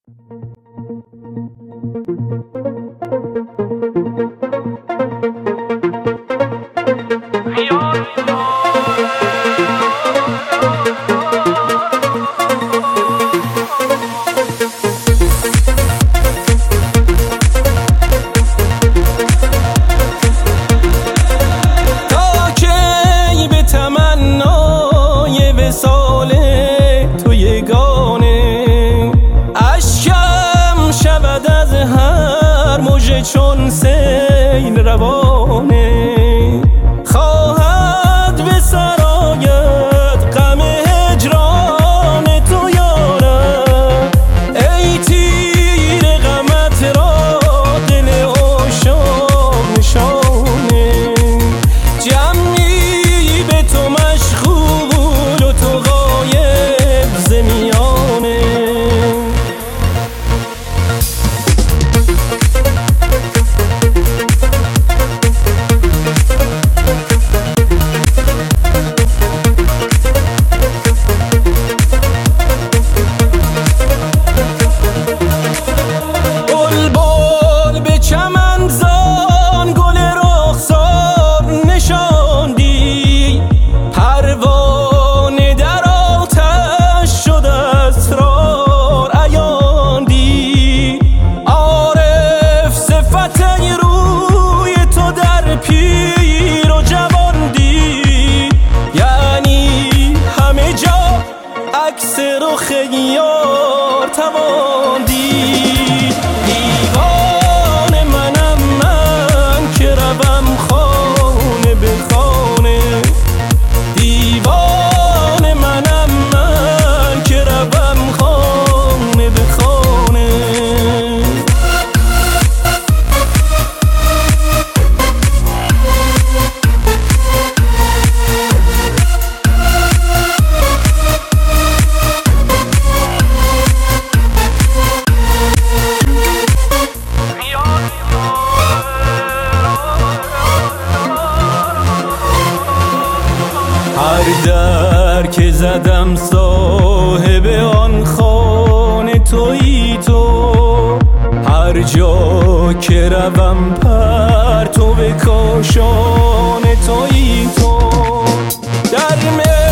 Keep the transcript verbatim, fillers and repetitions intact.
چون سیل روانه خواهد به سرایت غم هجران تو یارم، ای تیر غمت را دل عاشق نشانه، جمعی به تو مشغول و تو غایب ز میانه. عکس رخ یار توان دید، دیوانه منم من که روم خانه به خانه، دیوانه منم من که روم خانه به خانه. هر در که زدم صاحب آن خانه تویی تو، هر جا که روم پرتو کاشانه تویی تو، در